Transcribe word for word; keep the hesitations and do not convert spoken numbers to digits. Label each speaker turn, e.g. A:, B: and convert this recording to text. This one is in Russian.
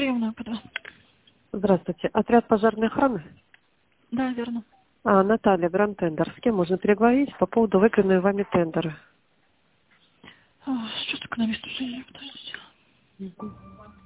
A: приемную подала.
B: Здравствуйте. Отряд пожарной охраны?
A: Да, верно.
B: А, Наталья, Гранд Тендер. С кем можно переговорить по поводу выигранной вами тендера?
A: А, сейчас только на место соединю, подождите.
B: Угу.